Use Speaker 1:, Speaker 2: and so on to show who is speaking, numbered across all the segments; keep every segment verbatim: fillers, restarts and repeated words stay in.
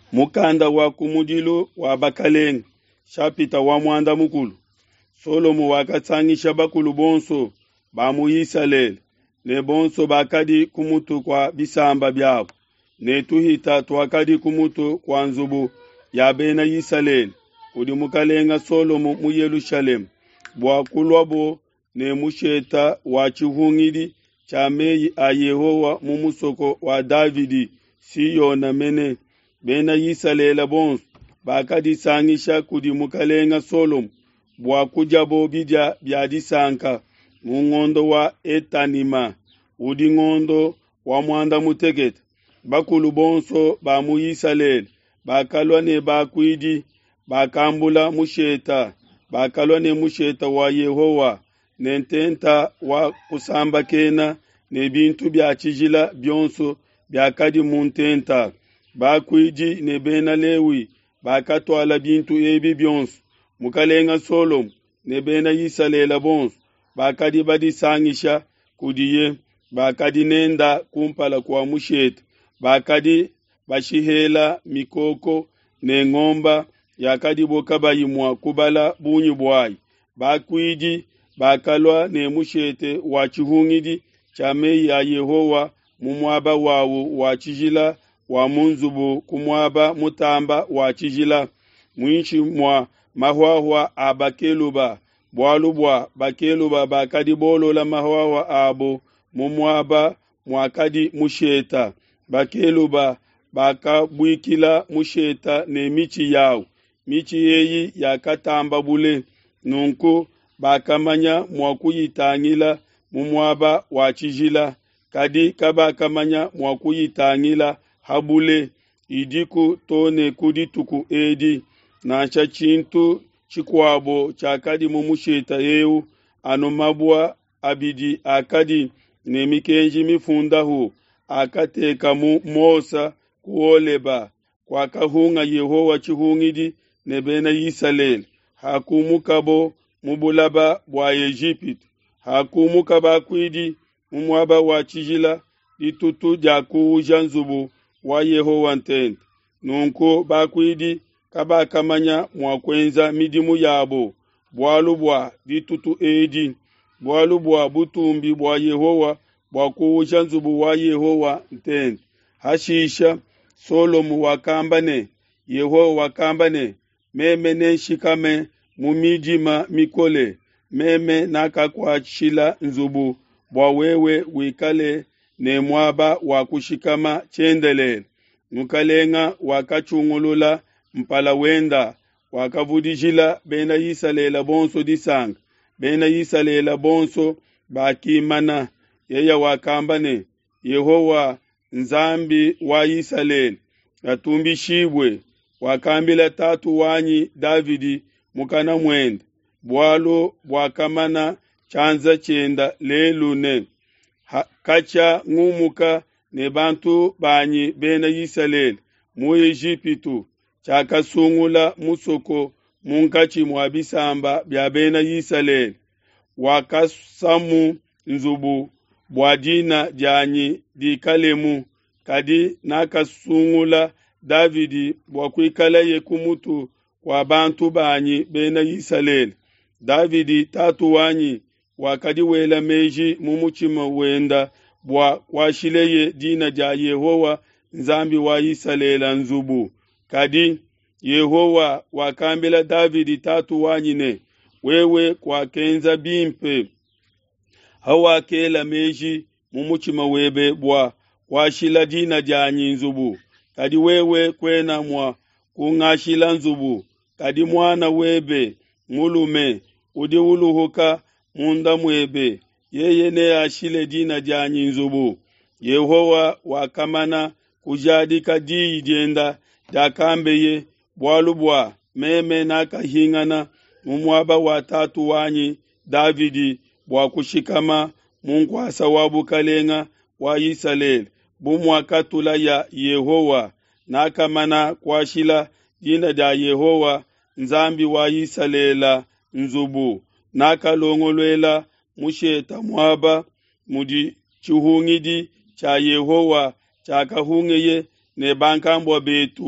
Speaker 1: mukanda wa kumudilo wa bakalenga shapita wa mwanda mukulu. Solomo wakatsangisha bakulu bonso ba mu Israeli ne bonso bakadi kumutu kwa bisamba byabo ne tuhita twakadi kumutu kwa nzubu ya bena Israeli kudi mukalenga Solomo mu Yerusalemu bwakulwabo ne musheta wa chihungidi cha meyi a Yehowa mu musoko wa Davidi siyona mene bena Israeli bonso bakadi sangisha kudi mukalenga Solomo bwa kujabo bidya byadisanka mungondo wa etanima udi ngondo wa mwanda mutegeta bakulu bonso ba mu Israeli bakalwa ne bakwidi bakambula musheta bakalwa ne musheta wa Yehowa nententa wa kusamba kena ne bintu bya chijila byonso byakadi muntenta bakwidi ne bena Lewi bakatwala bintu ebi byonso mukalenga Solomo ne bena Israeli bonso bakadi badisangisha kudiye bakadi nenda kumpala kwa musheta bakadi bashihela mikoko ne ngomba yakadi boka bayimwa kubala bunyi bwayi bakwidi bakalwa ne mushete wa chihungidi cha meyi ya Yehowa mumwaba wawo wa chijila wa munzubu kumwaba mutamba wa chijila mwinchi mwa mahwahwa abakeluba bwalubwa bakeluba bakadi bolola mahwahwa abo mumwaba mwakadi musheta bakeluba bakabwikila musheta ne michi yawo michi yeyi yakatamba bule nunku bakamanya mwakuyitangila mumwaba wa chijila kadi kabakamanya mwakuyitangila habule idiku tone kudituku edi nacha chintu chikwabo chakadi mumusheta yeu anomabwa abidi akadi nemikenji mifundahu akateka mu Mosa kuoleba kwa kahunga Yehowa chihungidi nebena Israeli hakumukabo mubulaba bwa Egypt hakumukaba kwidi mumwaba wa chijila ditutu jakuja nzubu wa Yehowa ntende nunko bakwidi kaba kamanya mwakwenza midimu yabo bwalubwa ditutu edi bwalubwa butumbi bwa Yehowa bwakuja nzubu wa Yehowa ntende hashisha Solomo wakambane Yehowa wakambane meme nenshikame mumijima mikole meme nakakwachila nzubu bwa wewe wikale ne mwaba wakushikama chendelele mukalenga wakachungulula mpala wenda wakavudijila bena Israeli bonso disanga bena Israeli bonso bakimana yeya wakambane Yehowa nzambi wa Israeli atumbishibwe wakambila tatu wanyi Davidi mukana mwenda bwalo bwakamana chanza chenda lelune ha, kacha ngumuka ne bantu banyi bena Israeli mu Egyptu chakasungula musoko munkachi mwabisamba bya bena Israeli wakasamu nzubu bwadina janyi dikalemu kadi nakasungula Davidi bwakwikala ye kumutu kwa bantu banyi bena Israeli Davidi tatu wanyi wakadi wela meji mumuchima wenda bwa kwashileye dina ja Yehowa nzambi wa Israeli nzubu kadi Yehowa wakambila Davidi tatu wanyine wewe kwa kenza bimpe hawa kela meji mumuchima webe bwa kwashila dina ja nzubu kadi wewe kwena mwa kungashila nzubu kadi mwana webe mulume udi uluhuka munda mwebe yeye ne ashile dina ja nzubu Yehowa wakamana kujadi kadi jenda dakambeye bwalubwa meme nakahingana mumwaba watatu wanyi Davidi bwakushikama munkwasa wabu kalenga wa Israeli bumwakatula ya Yehowa nakamana kwashila dina ja Yehowa nzambi wa Israeli nzubu nakalongolwela musheta mwaba mudi chihungidi cha Yehowa chakahungeye ne bankambwa betu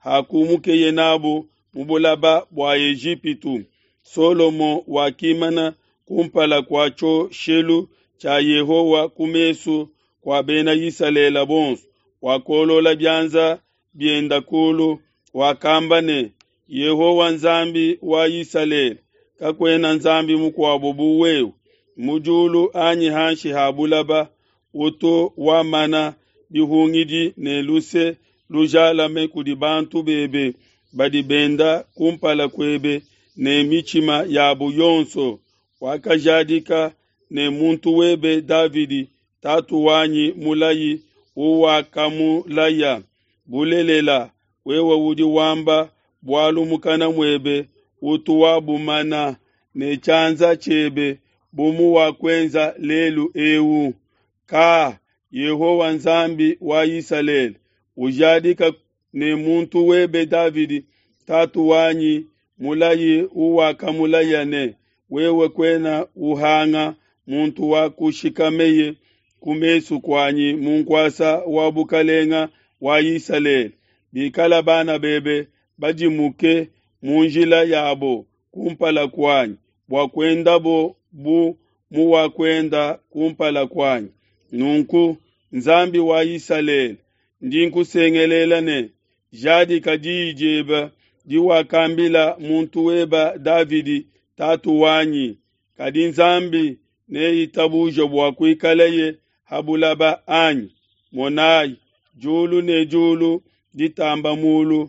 Speaker 1: hakumukeye nabo mubulaba bwa Ejipitu. Solomo wakimana kumpala kwacho shelu cha Yehowa kumesu kwa bena Yisalela bonsu. Wakolola byanza byenda kulu wakambane Yehowa nzambi wa Yisalela kakwena nzambi mukwabo buweu mujulu anyi hanshi habulaba uto wamana bihungidi ne luse lujala mekudi bantu bebe badi benda kumpala kwebe ne michima yabu yonso wakajadika ne muntu webe Davidi tatu wanyi mulayi uwa kamulaya bulelela wewe wudi wamba bwalu mukana mwebe utuwabu mana ne chanza chebe bumu wa kwenza lelu ewu ka Yehowa nzambi wa Yisalela ujadika ne muntu webe Davidi tatu wanyi mulayi uwa kamulayane wewe kwena uhanga muntu wa kushikameye kumesu kwanyi munkwasa wabukalenga wa Yisalela bikala bana bebe bajimuke munjila yabo kumpala kwanyi bwakwenda bo bu muwa kwenda kumpala kwanyi nunku nzambi wa Yisalela ndinku sengelela ne jadi kadijeba diwa kambila muntu weba Davidi tatu wanyi kadi nzambi ne itabujo bwakwikalaye habulaba anyi monayi julu ne julu ditamba mulu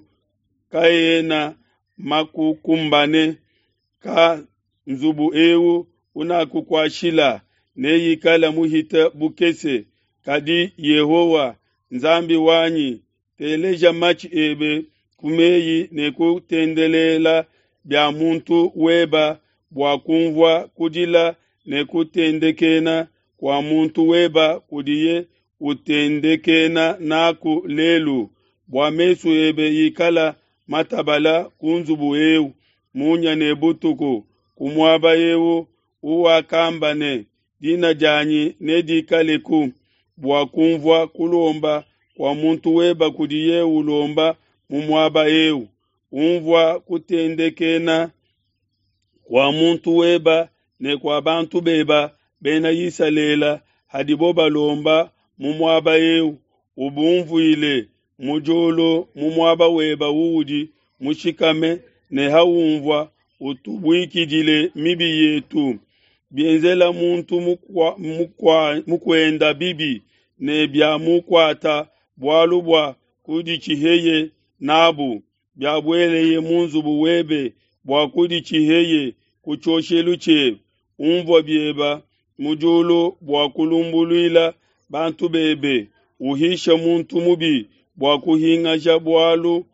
Speaker 1: kayena makukumbane ka nzubu ewu unakukwashila ne yikala muhita bukese kadi Yehowa nzambi wanyi teleja machi ebe kumeyi ne kutendelela bya muntu weba bwakumvwa kudila ne kutendekena kwa muntu weba kudiye utendekena naku lelu bwamesu ebe yikala matabala kunzubu ewu munya ne butuku kumwaba ewu uwa kambane dina janyi ne dikaleku bwakumvwa kulomba kwa muntu weba kudiye ulomba mumwaba ewu umvwa kutendekena kwa muntu weba ne kwa bantu beba bena Yisalela hadiboba lomba mumwaba ewu ubumvuile mujolo mumwaba weba wudi mushikame ne haumvwa utubwikidile mibi yetu bienzela muntu mukwa, mukwa, mukwenda bibi ne bya mukwata bwalubwa kudi chiheye nabu byabweleye munzubu webe bwakudi chiheye kuchoshelu chebe umvwa byeba mujulu bwakulumbulwila bantu bebe uhisha muntu mubi bwakuhingasha bwalu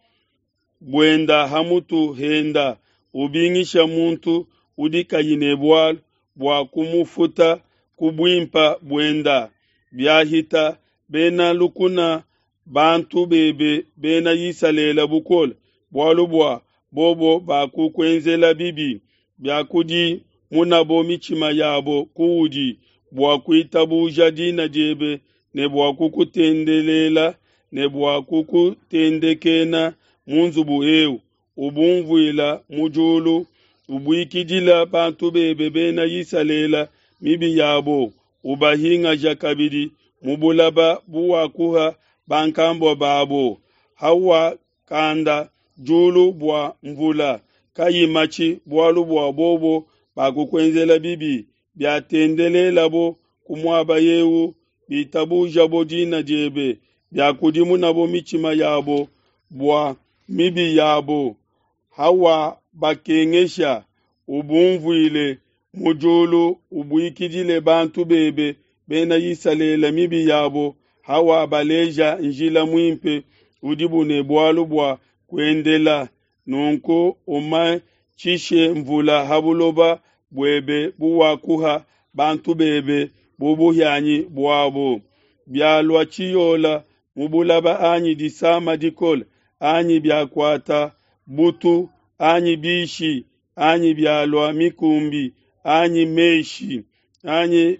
Speaker 1: bwenda hamutu henda ubingisha muntu udikayine bwalu bwakumufuta kubwimpa bwenda byahita bena lukuna bantu bebe bena Yisalela bukola bwalu bwa bobo bakukwenzela bibi byakudi munabo michima yabo kuudi bwakwitabuja dina jebe ne bwakukutendelela ne bwakukutendekena munzubu ewu ubumvuila mujulu ubwikidila bantu bebe bena Yisalela mibi yabo ubahinga jakabidi mubulaba buwakuha bankambo babo hawa kanda julu bwa mvula kayimachi bwalu bwa bobo bakukwenzela bibi byatendelela bo kumwaba yewu bitabuja bodina jebe byakudimu nabo michima yabo bwa mibi yabo hawa bakengesha ubumvuile mujulu ubwikidile bantu bebe bena Yisalela mibi yabo hawa baleja njila mwimpe udibune bwalu bwa kwendela nunko uma chishe mvula habuloba bwebe buwakuha bantu bebe bubuhyanyi bwabo byalwa chiyola mubulaba anyi disama dikola anyi byakwata butu anyi bishi anyi byalwa mikumbi anyi meshi anyi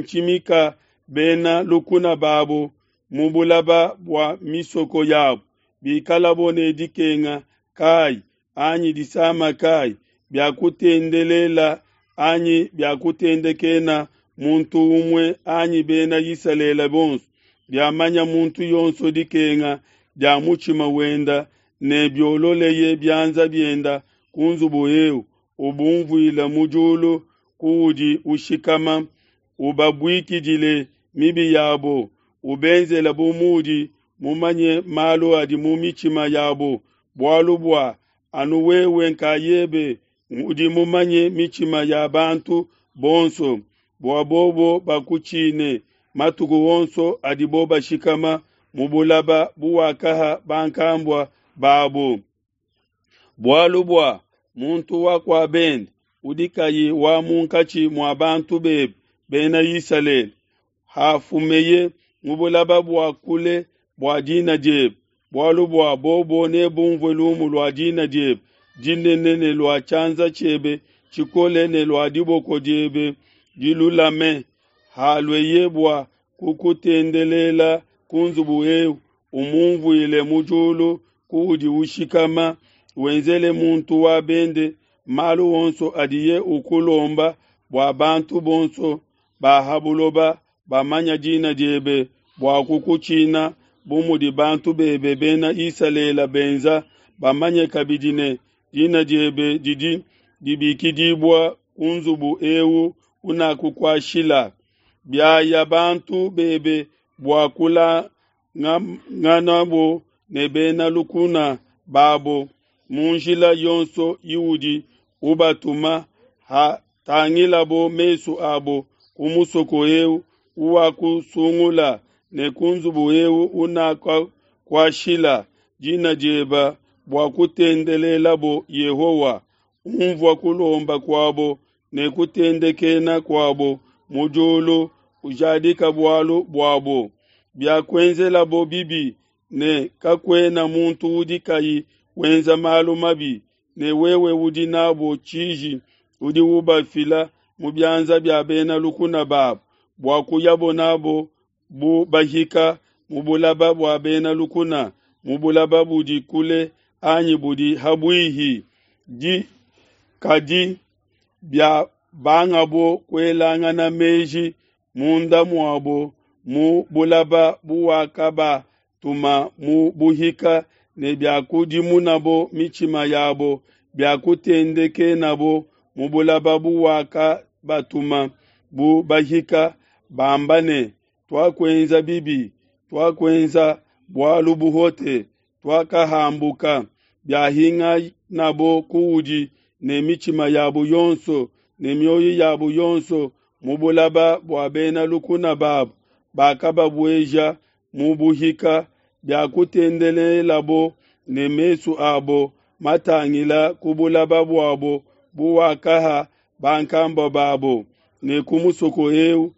Speaker 1: byabachinchimika bena lukuna babo mubulaba bwa misoko yabo bikalabo ne dikenga kai anyi disama kai byakutendelela anyi byakutendekena muntu umwe anyi bena yisalela bonso byamanya muntu yonso dikenga byamuchima wenda ne byololeye byanza byenda kunzubu yeu ubumvuila mujulu kuudi ushikama ubabwikidile mibi yabo ubenzela bumudi mumanye malo adi mumichima yabo bwalubwa anuwewe nkayebe udi mumanye michima ya bantu bonso bwabobo bakuchine matuku wonso adi boba shikama mubulaba buwakaha bankambwa babo bwalubwa muntu wakwa bend udikayi wa munkachi mwa bantu bebe bena yisalel hafumeye mubulaba bwa kule bwa dina jeb bwalubwa bobo ne bumvelumu lwa dina jeb jinne nene lwa chanza chebe chikole ne lwa diboko jebe jilulame halweyebwa kukutendelela kunzubu eu umumvu ile mujulu kuudi ushikama wenzele muntu wa bende malu wonso adiye ukulomba bwa bantu bonso bahabuloba bamanya jina jebe bwa kukuchina bumudi bantu bebe bena isalela benza bamanye kabidine jina jebe jidi dibikidibwa kunzubu eu unakukwashila byaya bantu bebe bwa kula nganabo nebena lukuna babo munjila yonso iudi ubatuma ha tangilabo mesu abo kumusoko eu uwakusungula nekunzubu eu unakwa kwa shila jina jeba bwakutendelelabo Yehowa umvwa kulomba kwabo nekutendekena kwabo mujulu ujadika bwalo bwabo byakwenzelabo bibi ne kakwena muntu udikayi wenza malu mabi ne wewe udi nabo chiji udi uba fila mubyanza byabena lukuna babo bwakuyabo nabo bu bahika mubulaba bwabena lukuna mubulaba budi kule anyi budi habwihi di kadi bya bangabo kwelanga na meji munda mwabo mu bulaba buwakaba tuma mu buhika ne byakudi munabo michima yabo byakutendeke nabo mubulaba buwaka batuma bu bahika bambane twakwenza bibi twakwenza bwalu buhote twakahambuka byahinga nabo kuudi ne michima yabo yonso ne myoyo yabo yonso mubulaba bwabena lukuna babo bakaba bweja mubuhika byakutendelelabo ne mesu abo matangila kubulaba bwabo buwakaha bankamba babo ne kumusoko eu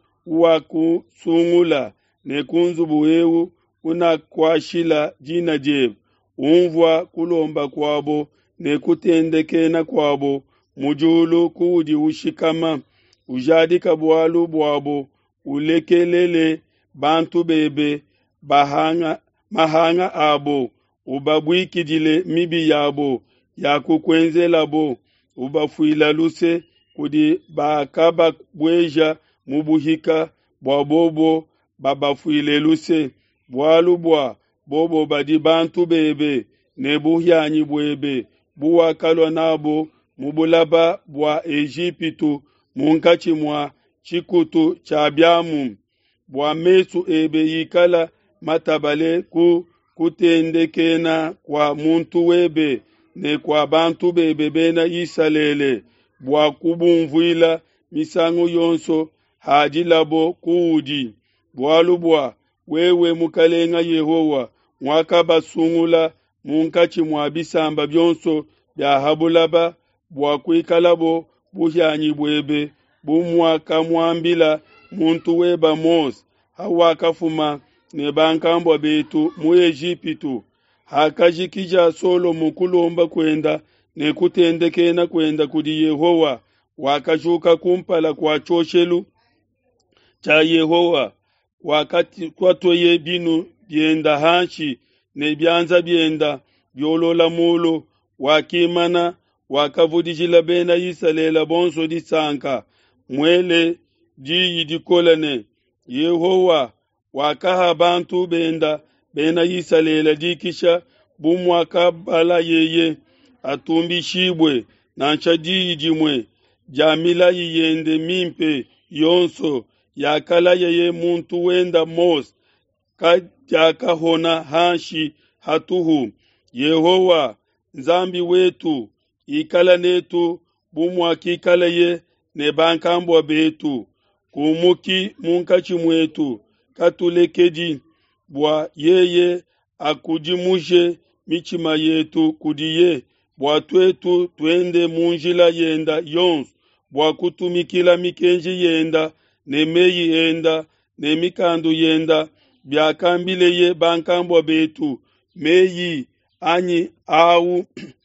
Speaker 1: uwakusungula ne kunzubu eu unakwashila jina jeb umvwa kulomba kwabo ne kutendekena kwabo mujulu kuudi ushikama ujadika bwalu bwabo ulekelele bantu bebe bahanga mahanga abo ubabwikidile mibi yabo yakukwenzelabo ubafuila luse kudi bakaba bweja mubuhika bwabobo babafuile luse bwalu bwa bobo badi bantu bebe nebuhyanyi bwebe buwakalwa nabo mubulaba bwa Ejipitu munkachi mwa chikutu chabyamu bwa mesu ebe yikala matabale ku kutendekena kwa muntu webe ne kwa bantu bebe bena yisalele bwa kubumvuila misango yonso hajilabo kuudi bwalu bwa wewe mukalenga Yehowa mwakaba sungula munkachi mwa bisamba byonso bya habulaba bwa kwikalabo buhyanyi bwebe bumwaka mwambila muntu weba Mose hawakafuma ne bankambwa betu mu Ejipitu hakajikija solo mukulomba kwenda ne kutendekena kwenda kudi Yehowa wakajuka kumpala kwa choshelu cha Yehowa wakati kwatoye binu yenda hanshi ne byanza byenda byolola mulo wakimana wakavudishila bena Isalela bonso disanka mwele ji dikolane Yehowa wakaha bantu benda bena Isalela dikisha bumwaka bala yeye atumbishibwe na nchadi jimwe jamila yiyende mimpe yonso yakala yeye muntu wenda mos kajaka hona hanshi hatuhu Yehowa nzambi wetu ikala netu bumwaki ikala ye ne bankambwa betu kumuki munkachi mwetu katulekeji bwa yeye akujimushe michima yetu kudiye bwa twetu twende munjila yenda yons bwa kutumikila mikenji yenda ne meyi yenda ne mikandu yenda byakambile ye bankambwa betu meyi anyi au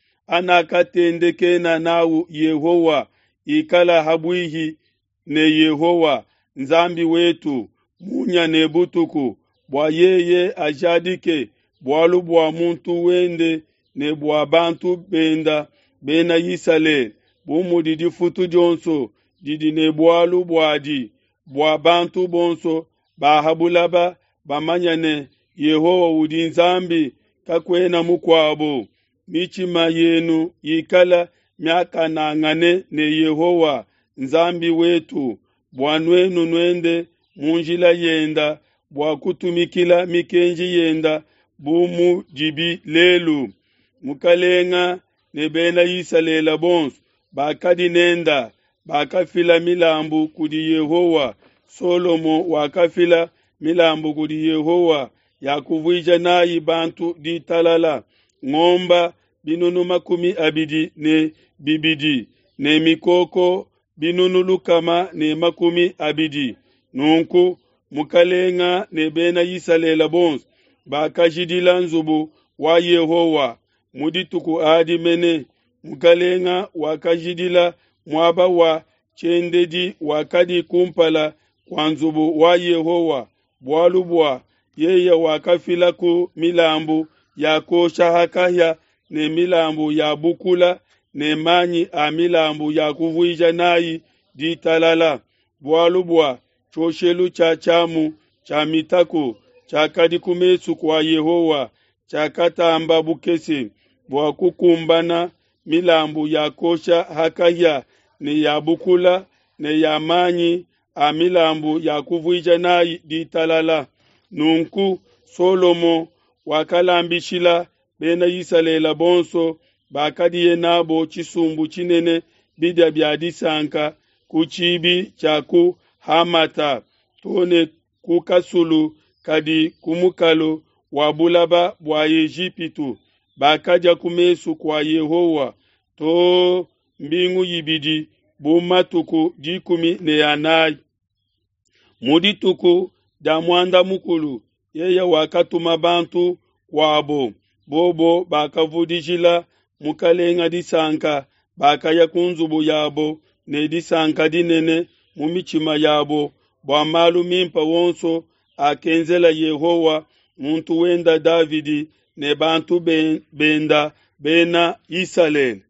Speaker 1: anakatendeke na nau Yehowa ikala habwihi ne Yehowa nzambi wetu munya ne butuku bwa yeye ajadike bwalu bwa muntu wende ne bwa bantu benda bena Yisale bumudi di futu jonso didi ne bwalu bwadi bwa bantu bonso bahabulaba bamanyane Yehowa udi nzambi kakwena mukwabo michima yenu ikala myaka nangane ne Yehowa nzambi wetu bwanwenu nwende munjila yenda bwa kutumikila mikenji yenda bumu jibi lelu mukalenga ne bena Isalela bons bakadi nenda bakafila milambu kudi Yehowa Solomo wakafila milambu kudi Yehowa yakuvija nayi bantu di talala ngomba binunu makumi abidi ne bibidi ne mikoko binunu lukama ne makumi abidi nunku mukalenga ne bena Isalela bons bakajidila nzubu wa Yehowa mudituku adi mene mukalenga wakajidila mwaba wa chendedi wakadi kumpala kwa nzubu wa Yehowa bwalubwa yeye wakafila ku milambu ya kosha hakaya ne milambu ya bukula ne manyi a milambu ya kuvuija nayi di talala bwalubwa choshelu cha chamu cha mitako cha kadikumesu kwa Yehowa cha katamba bukese bwa kukumbana milambu ya kosha hakaya ne ya bukula ne ya manyi a milambu ya kuvuija nayi di talala nunku Solomo wakalambishila bena Isalela bonso bakadiye nabo chisumbu chinene bidya byadisanka kuchibi chaku hamata tone kukasulu kadi kumukalo wabulaba bwa Ejipitu bakaja kumesu kwa Yehowa to mbingu yibidi bumatuku jikumi ne anayi mudituku damwanda mukulu yeye wakatuma bantu kwabo bobo bakavudishila mukalenga disanka bakaya kunzubu yabo ne disanka dinene mumichima yabo bwa malu mimpa wonso akenzela Yehowa muntu wenda Davidi ne bantu benda bena Isalela